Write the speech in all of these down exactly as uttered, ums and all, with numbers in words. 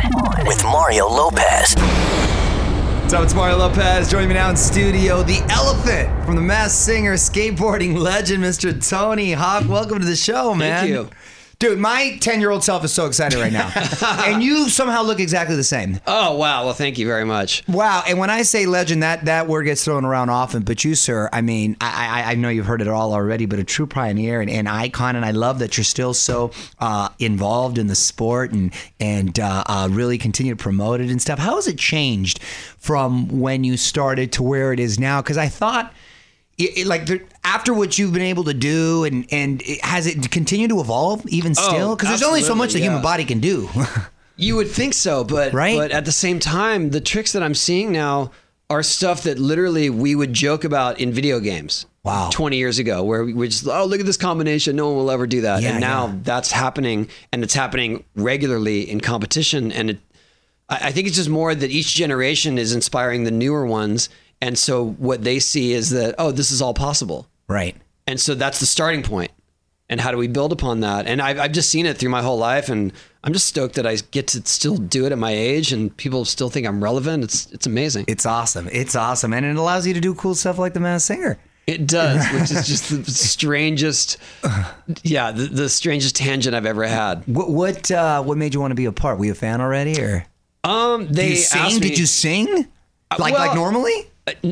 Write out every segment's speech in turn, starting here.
On with Mario Lopez. What's up, it's Mario Lopez. Joining me now in studio, the elephant from The Masked Singer, skateboarding legend, Mister Tony Hawk. Welcome to the show, man. Thank you. Dude, my ten-year-old self is so excited right now. And you somehow look exactly the same. Oh, wow. Well, thank you very much. Wow. And when I say legend, that, that word gets thrown around often. But you, sir, I mean, I, I, I know you've heard it all already, but a true pioneer and an icon. And I love that you're still so uh, involved in the sport and, and uh, uh, really continue to promote it and stuff. How has it changed from when you started to where it is now? Because I thought... It, it, like the, after what you've been able to do, and and it, has it continued to evolve even still? Because oh, there's only so much the yeah. human body can do. You would think so, but right? but at the same time, the tricks that I'm seeing now are stuff that literally we would joke about in video games. Wow. twenty years ago, where we just, oh, look at this combination. No one will ever do that. Yeah, and now yeah. that's happening, and it's happening regularly in competition. And it, I, I think it's just more that each generation is inspiring the newer ones. And so what they see is that, oh, this is all possible. Right. And so that's the starting point. And how do we build upon that? And I've, I've just seen it through my whole life. And I'm just stoked that I get to still do it at my age and people still think I'm relevant. It's it's amazing. It's awesome. It's awesome. And it allows you to do cool stuff like The Masked Singer. It does, which is just the strangest, yeah, the, the strangest tangent I've ever had. What what uh, what made you want to be a part? Were you a fan already? Or Um, they Did you sing? asked me, Did you sing? Like well, like normally?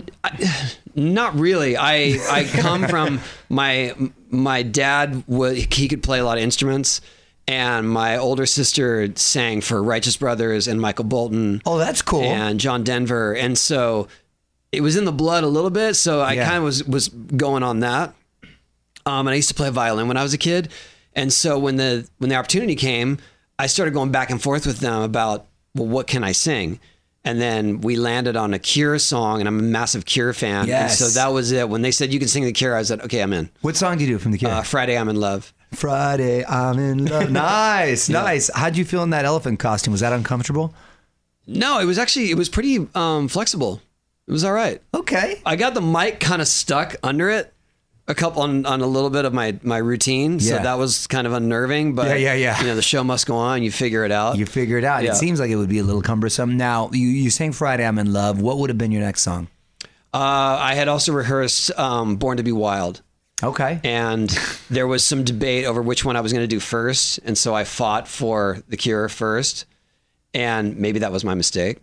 I, not really. I I come from my my dad was he could play a lot of instruments, and my older sister sang for Righteous Brothers and Michael Bolton. Oh, that's cool. And John Denver, and so it was in the blood a little bit. So I Yeah. kind of was was going on that. Um, and I used to play violin when I was a kid, and so when the when the opportunity came, I started going back and forth with them about, well, what can I sing? And then we landed on a Cure song, and I'm a massive Cure fan. Yes. And so that was it. When they said you can sing the Cure, I said, okay, I'm in. What song do you do from The Cure? Uh, Friday, I'm in Love. Friday, I'm in love. Nice, Yeah. nice. How'd you feel in that elephant costume? Was that uncomfortable? No, it was actually, it was pretty um, flexible. It was all right. Okay. I got the mic kind of stuck under it a couple on, on a little bit of my, my routine. So Yeah. that was kind of unnerving, but Yeah, yeah, yeah. you know, the show must go on. You figure it out. You figure it out. Yeah. It seems like it would be a little cumbersome. Now, you, you sang Friday, I'm in love. What would have been your next song? Uh, I had also rehearsed um, Born to be Wild. Okay. And there was some debate over which one I was going to do first. And so I fought for The Cure first. And maybe that was my mistake.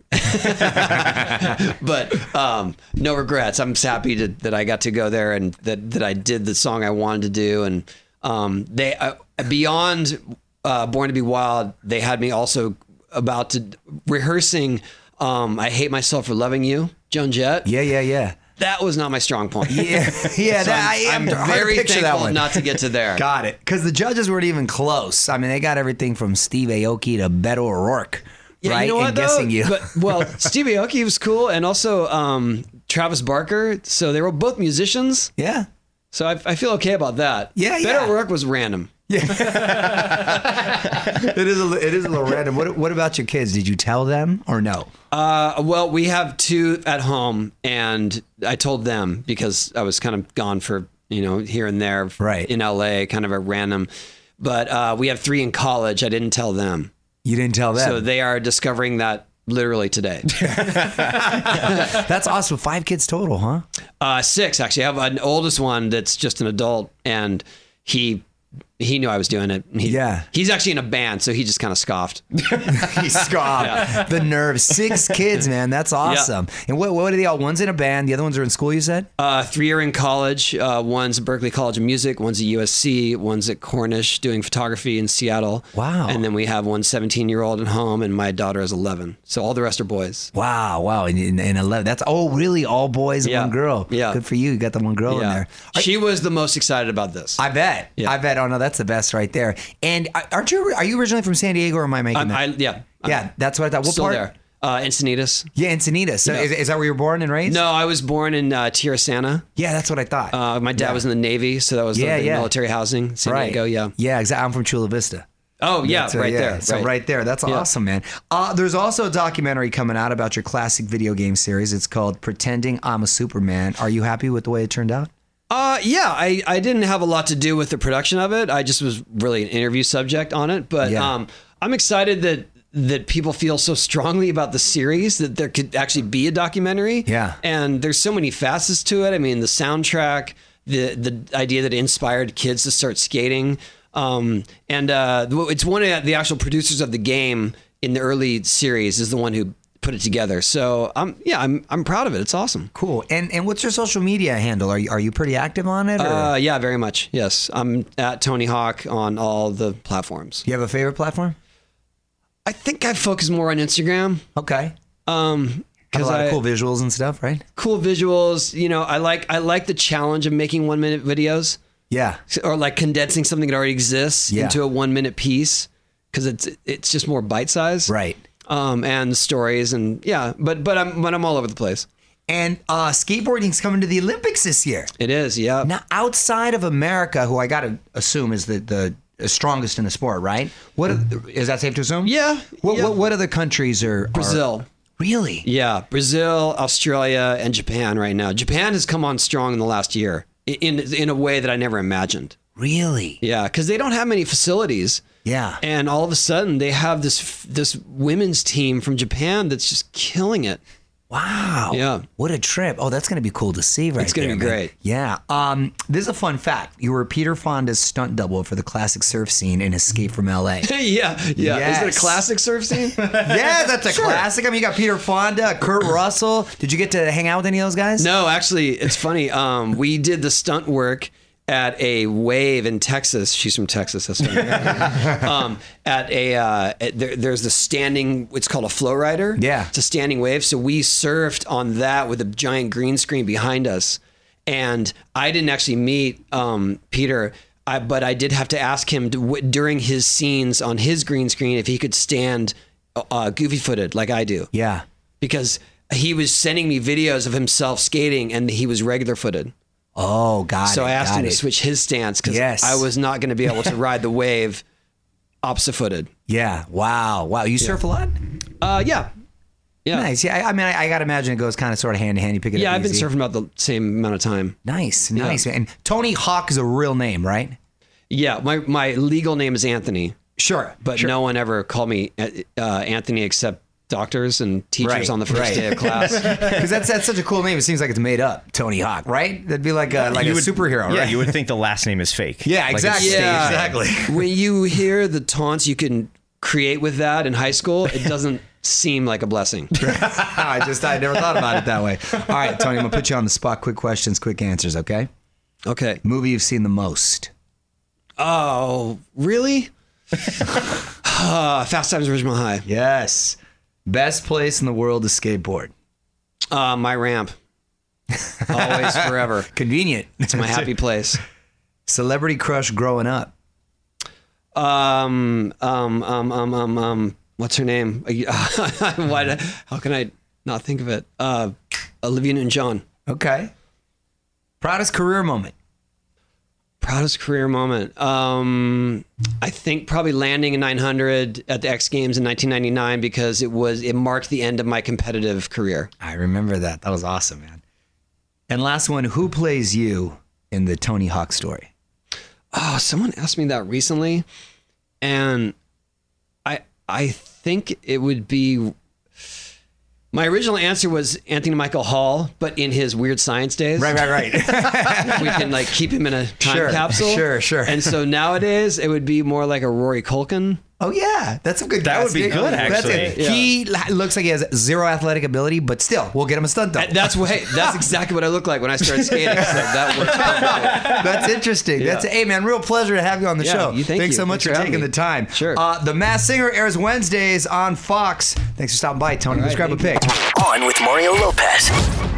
But um, no regrets. I'm just happy to, that I got to go there and that, that I did the song I wanted to do. And um, they uh, beyond uh, Born to be Wild, they had me also about to rehearsing um, I Hate Myself for Loving You, Joan Jett. Yeah, yeah, yeah. That was not my strong point. Yeah, yeah. So that, I'm, I am I'm very picture that thankful one. not to get to there. Got it. Because the judges weren't even close. I mean, they got everything from Steve Aoki to Beto O'Rourke, Yeah, right? you know what, and though? guessing you. But, well, Steve Aoki was cool, and also um, Travis Barker. So they were both musicians. yeah. So I, I feel okay about that. Yeah, Beto yeah. O'Rourke was random. Yeah. it is. A, it is a little random. What What about your kids? Did you tell them or no? Uh, well, we have two at home, and I told them because I was kind of gone for, you know, here and there Right. in L A, kind of a random. But uh, we have three in college. I didn't tell them. You didn't tell them. So they are discovering that literally today. That's awesome. Five kids total, huh? Uh, six, actually. I have an oldest one that's just an adult, and he he knew I was doing it. He, Yeah. He's actually in a band, so he just kind of scoffed. He scoffed. The nerve. Six kids, man. That's awesome. And what what are they all? One's in a band. The other ones are in school, you said? Uh, three are in college. Uh, one's at Berklee College of Music. One's at U S C. One's at Cornish doing photography in Seattle. Wow. And then we have one seventeen-year-old at home, and my daughter is eleven. So all the rest are boys. Wow, wow. And, and, and eleven. That's, oh, really? All boys and Yeah. one girl. Yeah. Good for you. You got the one girl in Yeah. there. Are- She was the most excited about this. I bet. Yeah. I bet. Oh, no, that's the best right there. And uh, aren't you, are you originally from San Diego or am I making I'm, that? I, yeah. yeah, I'm that's what I thought. What still part? there. Uh, Encinitas. Yeah, Encinitas. So Yeah. is, is that where you were born and raised? No, I was born in uh, Tierrasanta. Yeah, that's what I thought. Uh, my dad Yeah. was in the Navy, so that was Yeah, the, the yeah. military housing, San right. Diego. Yeah. Yeah, exactly. I'm from Chula Vista. Oh, yeah, That's, uh, right yeah. there. So right. right there. That's Yeah. awesome, man. Uh, there's also a documentary coming out about your classic video game series. It's called Pretending I'm a Superman. Are you happy with the way it turned out? Uh, yeah, I, I didn't have a lot to do with the production of it. I just was really an interview subject on it. But Yeah. um, I'm excited that that people feel so strongly about the series that there could actually be a documentary. Yeah. And there's so many facets to it. I mean, the soundtrack, the the idea that it inspired kids to start skating. Um, and uh, it's one of the actual producers of the game in the early series is the one who put it together. So I'm yeah, I'm I'm proud of it. It's awesome. Cool. And and what's your social media handle? Are you are you pretty active on it? Or? Uh, yeah, very much. Yes, I'm at Tony Hawk on all the platforms. You have a favorite platform? I think I focus more on Instagram. Okay. Um, Have a lot I, of cool visuals and stuff, right? cool visuals. You know, I like I like the challenge of making one minute videos Yeah. or like condensing something that already exists Yeah. into a one minute piece because it's it's just more bite size. Right. Um, and stories and yeah, but but I'm but I'm all over the place. And uh, skateboarding's coming to the Olympics this year. It is, yeah. Now, outside of America, who I got to assume is the, the strongest in the sport, right? What are, is that safe to assume? Yeah. What yeah. what, what other countries are are- Brazil. Really? Yeah, Brazil, Australia, and Japan right now. Japan has come on strong in the last year in in a way that I never imagined. Really? Yeah, because they don't have many facilities. Yeah. And all of a sudden, they have this this women's team from Japan that's just killing it. Wow. Yeah. What a trip. Oh, that's going to be cool to see right It's gonna there, be man. great. Yeah. Um, this is a fun fact. You were Peter Fonda's stunt double for the classic surf scene in Escape from L A. yeah, yeah. Is it Yes. a classic surf scene? Yeah, that's a classic. I mean, you got Peter Fonda, Kurt Russell. Did you get to hang out with any of those guys? No, actually, it's funny. Um, we did the stunt work at a wave in Texas. She's from Texas. That's right. um, at a uh, at, there, there's the standing. It's called a flow rider. Yeah. it's a standing wave. So we surfed on that with a giant green screen behind us. And I didn't actually meet um, Peter, I, but I did have to ask him to, w- during his scenes on his green screen if he could stand uh, goofy footed like I do. Yeah. Because he was sending me videos of himself skating and he was regular footed. Oh, got So it. I asked got him it. to switch his stance because Yes. I was not going to be able to ride the wave opposite footed. Yeah. Wow. Wow. You surf a lot? Uh, yeah. Yeah. Nice. Yeah. I, I mean, I, I got to imagine it goes kind of sort of hand in hand. You pick it Yeah, up I've been easy. surfing about the same amount of time. Nice. Nice. And Tony Hawk is a real name, right? Yeah, my, my legal name is Anthony, Sure. but no one ever called me uh, Anthony except doctors and teachers Right, on the first right. day of class. Because that's that's such a cool name. It seems like it's made up. Tony Hawk, right? That'd be like a, like You a would- superhero, Yeah, right? you would think the last name is fake. Yeah, Like it's exactly. staged. Yeah. Exactly. When you hear the taunts you can create with that in high school, it doesn't seem like a blessing. I just I never thought about it that way. All right, Tony, I'm gonna put you on the spot. Quick questions, quick answers. Okay. Okay. Movie you've seen the most? Oh, really? uh, Fast Times at Ridgemont High. Yes. Best place in the world to skateboard? Uh, my ramp. Always, forever. Convenient. It's my happy place. Celebrity crush growing up? Um, um, um, um, um, um, what's her name? Why? do- How can I not think of it? Uh, Olivia Newton-John. Okay. Proudest career moment? Proudest career moment. Um, I think probably landing in nine hundred at the X Games in nineteen ninety-nine because it was it marked the end of my competitive career. I remember that. That was awesome, man. And last one, who plays you in the Tony Hawk story? Oh, someone asked me that recently, and I I think it would be. My original answer was Anthony Michael Hall, but in his Weird Science days. Right, right, right. We can like keep him in a time Sure, capsule. sure, sure. And so nowadays it would be more like a Rory Culkin. Oh yeah, that's a good. That would be casting. good, That's actually. it. He l- looks like he has zero athletic ability, but still, we'll get him a stunt double. That's what. Hey, that's exactly what I look like when I started skating. So that works perfectly. That's interesting. That's hey man, real pleasure to have you on the Yeah, show. you- thank Thanks you. so much Thanks for for having taking me. the time. Sure. Uh, the Masked Singer airs Wednesdays on Fox. Thanks for stopping by, Tony. All Let's right, grab a thank pic. On with Mario Lopez.